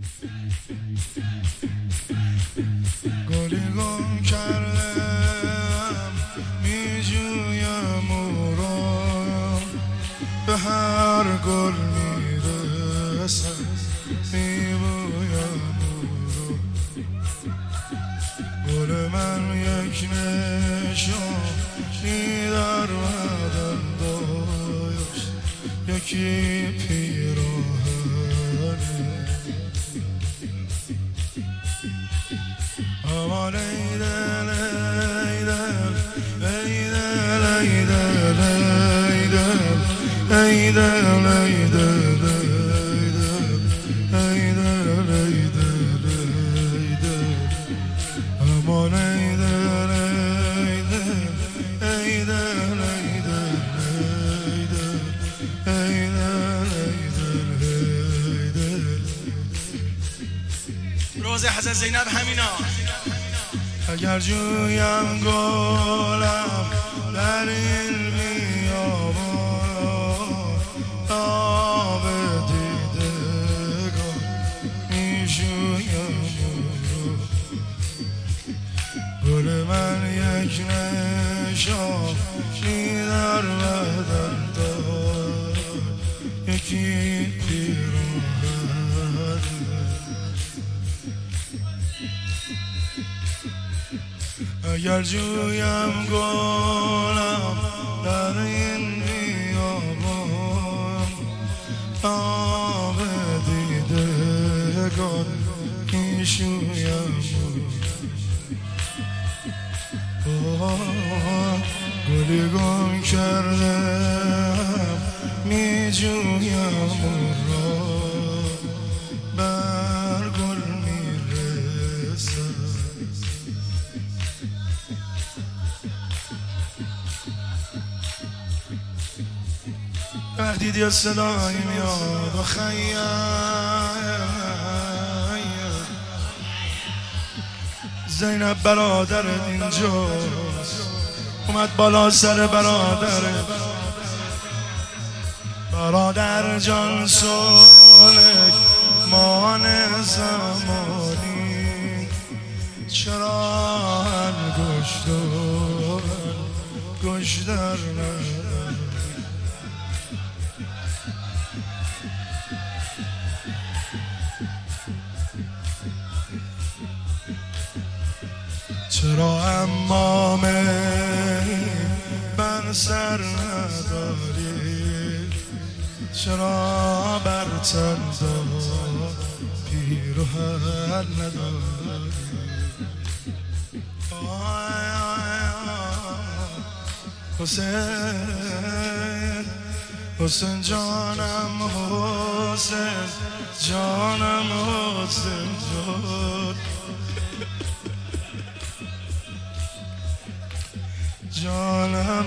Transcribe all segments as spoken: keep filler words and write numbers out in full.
گلی گم کردم می جویم او را، به هر گل می رسم می بویم او را. گل من یک نشانی در بدن داشت، یکی پیراهنه. اما لیدل لیدل لیدل لیدل لیدل لیدل لیدل لیدل لیدل لیدل اما لیدل لیدل لیدل لیدل لیدل لیدل. روز حضرت زینب همینا. اگر جویم گلم در این بیابان، آب دیدگان می جویم او. گل من یک نشانی در بدن دارد، یکی پیراهنه. اگر جویم گلم در این بیابان، آب دیدگان می شویم او. گلی گم کردم می جویم او را، بر گل می رسم. وقتی دید صدایی میاد و خیلی زینب برادرت اینجاست، اومد بالا سر برادرت. برادر جان سلک مان زمانی، چرا انگشت و انگشت در نداری؟ چرا امامه بر سر نداری؟ چرا بر تن پیراهن نداری؟ حسین حسین جانم، حسین جانم، حسین جان جانم،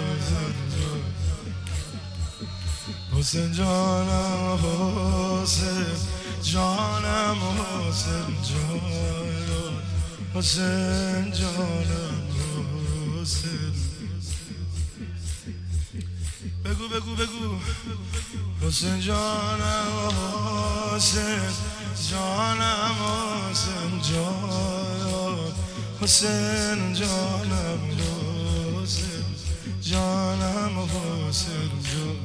حسین جانم، حسین جانم، حسین جان، حسین جانم، حسین. بگو بگو بگو. حسین جانم، حسین جانم، حسین جان، حسین جانم، حسین جانم، حسین جان،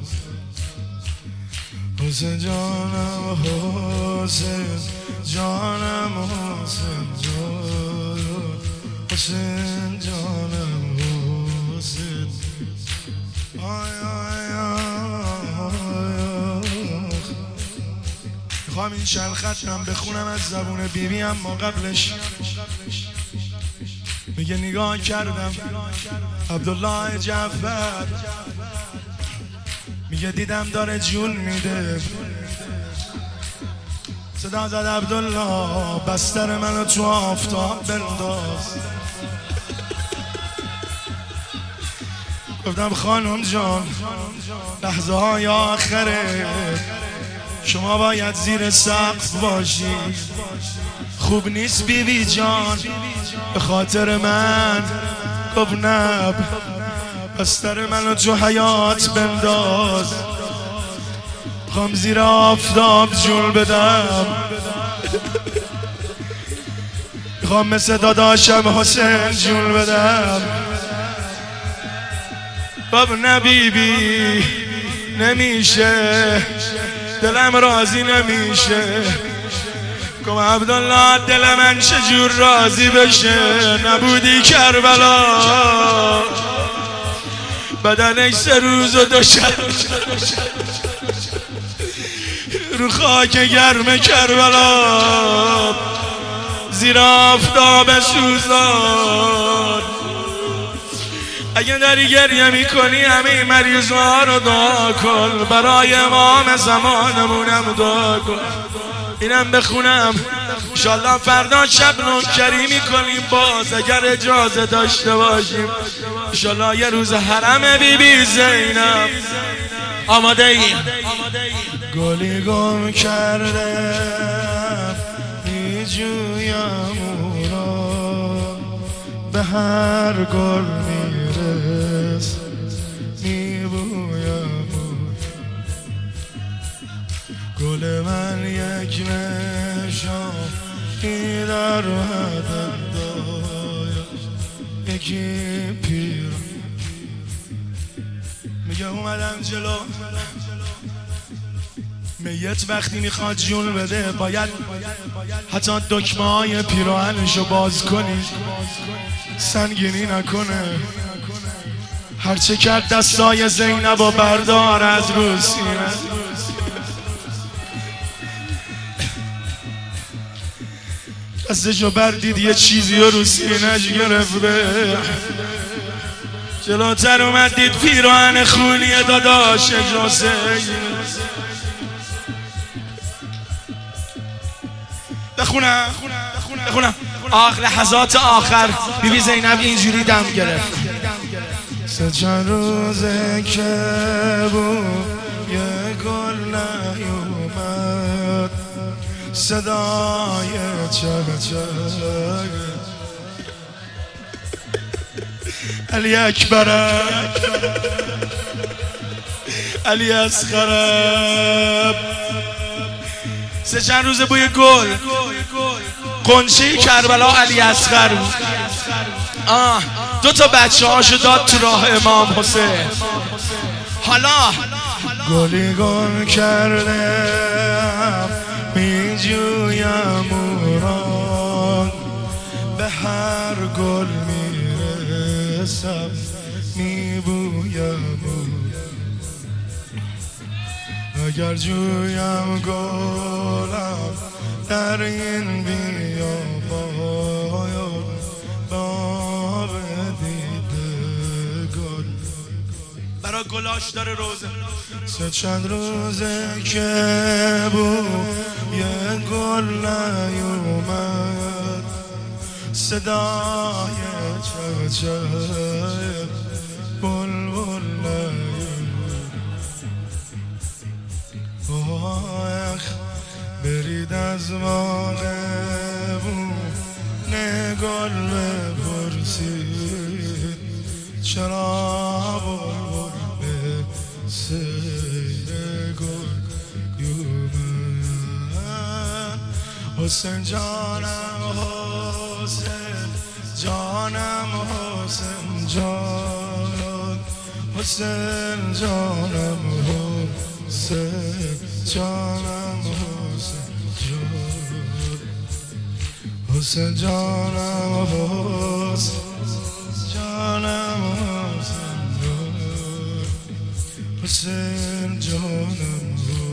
حسین جانم، حسین جانم، حسین جان، حسین جانم، حسین. آی آی آی. میخوام این چند ختم بخونم از زبون بیبی، اما قبلش میگه نگاه کردم عبدالله جعفر، میگه دیدم داره جون میده. صدا زد عبدالله بستر منو تو آفتاب بنداز. گفتم خانم جان لحظه های آخره، شما باید زیر سقف باشی. خوب نیست بیبی جان به خاطر من. گفت نه بستر منو تو حیات بنداز، خوام زیر آفتاب جون بدم. میخوام مثل داداشم حسین جون بدم. باب نبیبی نمیشه، دلم راضی نمیشه. گم عبدالله دل من چجور راضی بشه. نبودی کربلا، بدنش سه روز و دو شب رو خاک گرم کربلا زیر آفتاب سوزان. اگه داری گریه میکنی همه مریضا رو دعا کن، برای امام زمانمونم دعا کن. اینم بخونم انشالله فردا شب نوکری میکنیم باز اگر اجازه داشته باشیم. انشالله یه روز حرم بی بی زینب. آماده ایم؟ گلی گم کردم میجویم او را، به هر گل میرس میبویم او. گل من یک نشان در هدم داشت، یکی پیر میگه اومدم جلو. میت وقتی میخواد جون بده باید حتی دکمه های پیراهنشو باز کنی، سنگینی نکنه. هرچه کرد دستای زینب و بردار از رو سینه. دستشو بردید یه چیزی رو سینه‌اش گرفته. جلوتر اومدید پیراهن خونی داداش جوزه. بخونم بخونم آخر لحظات آخر بی بی زینب اینجوری دم گرفت. سه چند روزه که بود یه گل نیومد، صدای چه چه علی اکبر علی اصغر. سه چند روزه بوی گل قنچه کربلا علی اصغر بود. آه دو تا بچه هاشو داد تو راه امام حسین. حالا گلی گم کردم میجویم او را، به هر گل میرسم میبویم او. اگر جویم گلم در این بیابان، باب دیده گل برا گلاش داره روزه. سه چند روزه که بود یه گل نیومد، صدای چه چه بلبل نیومد. آخ برید از باغ بونه گل بپرسید، چرا بلبل به سیر گل یومد. حسین جانم حسین جانم حسین جان، حسین جانم حسین جانم حسین جان، حسین جانم حسین جانم حسین جان، حسین جانم